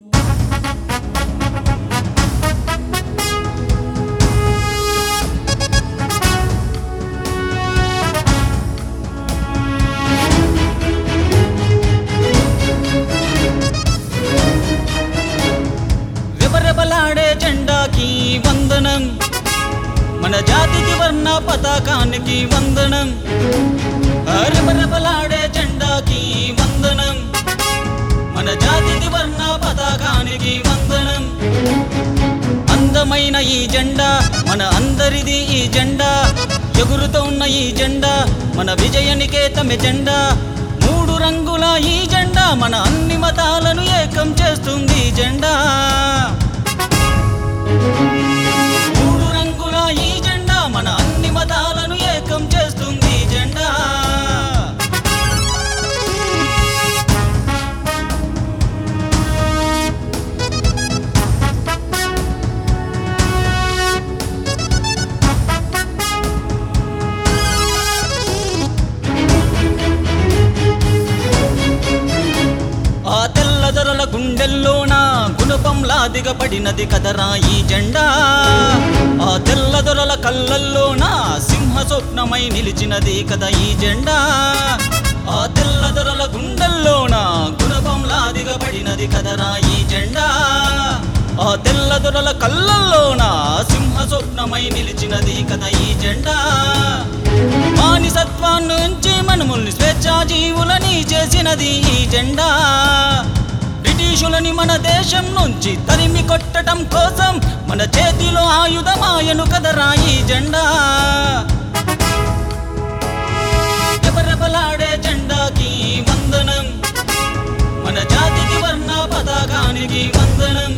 రెపరెపలాడే జెండాకి వందనం, మన జాతికి వర్ణ పతాకానికి వందనం. రెపరెపలాడే జెండాకి వందనం, మన జాతికి వర్ణ పతాకానికి వందనం. అందమైన ఈ జెండా మన అందరిది, ఈ జెండా ఎగురుతోన్న ఈ జెండా మన విజయ నికేతమే జెండా. మూడు రంగుల ఈ జెండా మన అన్ని మతాలను ఏకం చేస్తుంది ఈ జెండా. మూడు రంగుల ఈ జెండా మన అన్ని మతాలను ఏకం చేస్తుంది ఈ జెండా. ఆ తెల్లదొరల గుండెల్లోన గుణపంలా దిగబడినది కదరా ఈ జెండా. ఆ తెల్లదొరల కళ్ళల్లోన సింహ స్వప్నమై నిలిచినది కదా ఈ జెండా. ఆ తెల్లదొరల గుండెల్లోన గుణపంలా దిగబడినది కదరా ఈ జెండా. ఆ తెల్లదొరల కళ్ళల్లోన సింహ స్వప్నమై నిలిచినది కదా ఈ జెండా. మానిసత్వాన్నుంచి మనముల్ని స్వేచ్ఛా జీవులని చేసినది ఈ జెండా. బ్రిటిషులని మన దేశం నుంచి తరిమి కొట్టడం కోసం మన చేతిలో ఆయుధమాయను కదరా ఈ జెండా. రెపరెపలాడే జెండాకి వందనం, మన జాతికి వర్ణ పతాకానికి వందనం.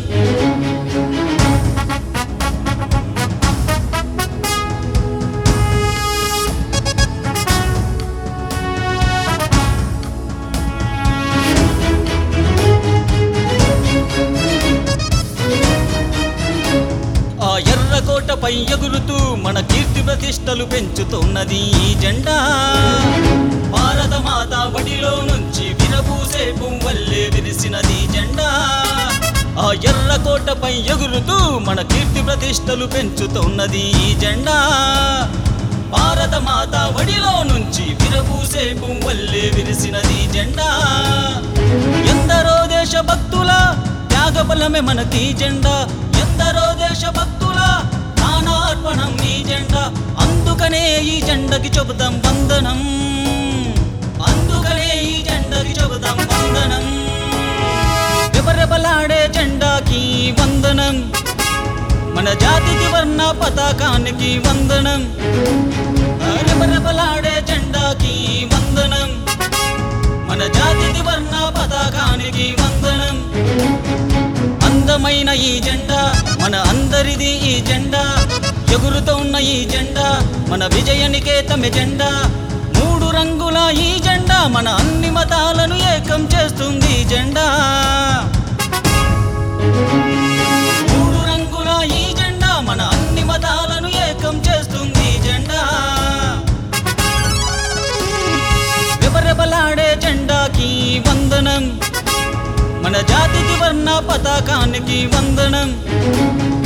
ఆ ఎర్రకోటపై ఎగురుతూ మన కీర్తి ప్రతిష్టలు పెంచుతున్నది ఈ జెండా. భారత మాత బడిలో నుంచి విరబూసే పువ్వల్లే విరిసినది జెండా. ఆ ఎర్రకోటపై ఎగురుతూ మన కీర్తి ప్రతిష్టలు పెంచుతున్నది ఈ జెండా. భారత మాత బడిలో నుంచి విరబూసే పువ్వల్లే విరిసినది జెండా. ఎందరో దేశభక్తుల త్యాగబలమే మనకి జెండా. ఎందరో దేశభక్తుల ప్రాణార్పణం ఈ జెండా. అందుకనే ఈ జెండకి చెబుతాం వందనం, అందుకనే ఈ జెండకి చెబుతాం వందనం. రెపరెపలాడే జెండాకి వందనం, మన జాతికి వర్ణ పతాకానికి వందనం. రెపరెపలాడే జెండాకి వందనం, మన జాతికి వర్ణ పతాకానికి వందనం. అందమైన ఈ జెండా మన అందరిది, ఈ జెండా ఎగురుతోన్న ఈ జెండా మన విజయ నికేతమే జెండా. మూడు రంగుల ఈ జెండా మన అన్ని మతాలను ఏకం చేస్తుంది ఈ జెండా. మూడు రంగుల ఈ జెండా మన అన్ని మతాలను ఏకం చేస్తుంది ఈ జెండా. రెపరెపలాడే జెండాకి వందనం, మన జాతికి వర్ణ పతాకానికి వందనం.